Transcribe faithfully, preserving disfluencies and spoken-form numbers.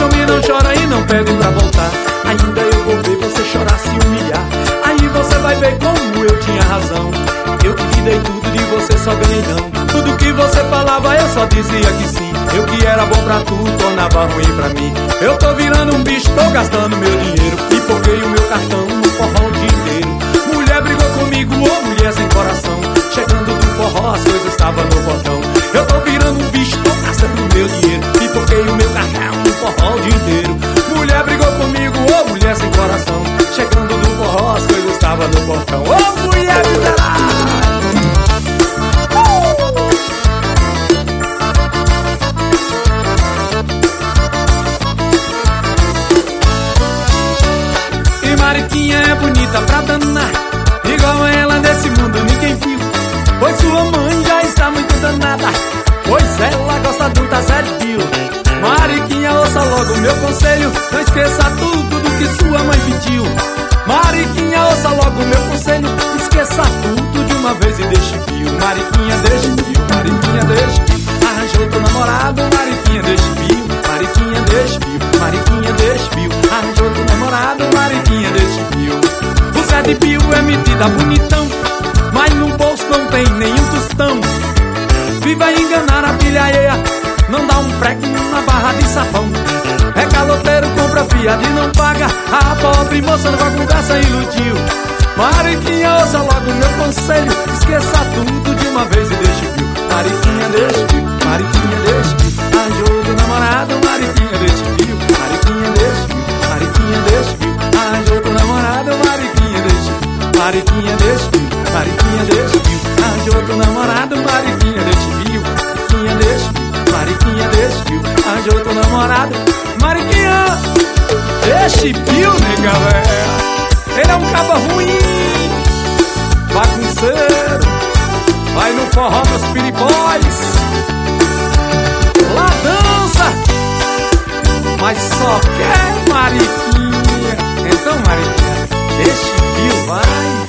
some, não chora e não pede pra voltar. Ainda eu vou ver você chorar, se humilhar. Aí você vai ver como eu tinha razão. Eu que dei tudo, de você só ganhei não. Tudo que você falava eu só dizia que sim. Eu que era bom pra tu, tornava ruim pra mim. Eu tô virando um bicho, tô gastando meu dinheiro. Pipoquei o meu cartão no forró o dia inteiro. Mulher brigou comigo, ô oh, mulher sem coração. Chegando do forró, as coisas estavam no botão. Eu tô virando um bicho, tô gastando meu dinheiro. Pipoquei o meu cartão no forró o dia inteiro. Mulher brigou comigo, ô oh, mulher sem coração. Chegando do forró, as coisas estavam no botão. Ô oh, mulher miserável! Mariquinha é bonita pra danar, igual ela nesse mundo ninguém viu. Pois sua mãe já está muito danada, pois ela gosta de um tazé de fio. Mariquinha, ouça logo o meu conselho, não esqueça tudo do que sua mãe pediu. Mariquinha, ouça logo o meu conselho, esqueça tudo de uma vez e deixe fio. Mariquinha, deixe fio, Mariquinha, deixe fio. Arranjou teu namorado, Mariquinha, deixe fio. Mariquinha, deixe fio, Mariquinha, deixe fio. Arranjou teu namorado, Mariquinha, deixe fio. O Zé de Pio é metida bonitão, mas no bolso não tem nenhum tostão. Viva enganar a filha alheia, não dá um prego na barra de sabão. É caloteiro, compra fiado e não paga. A pobre moça não vai conversa e iludiu. Mariquinha, ouça logo meu conselho, esqueça tudo de uma vez e deixe fio. Mariquinha, deixe fio, Mariquinha, deixe fio. Arranjou teu namorado, Mariquinha, deixe fio. Mariquinha, deixe fio, Mariquinha, deixe fio. Arranjou teu namorado, Mariquinha, deixe fio. Mariquinha, deixe fio, Mariquinha, deixe fio. Arranjou teu namorado, Mariquinha, deixe fio. Mariquinha, deixe fio, Mariquinha, deixe fio. Arranjou teu namorado, Mariquinha, deixe fio, nega véia. Ele é um caba ruim, bagunceiro, vai no forró dos piripóis, lá dança, mas só quer Mariquinha. Então, Mariquinha, deixe fio, vai.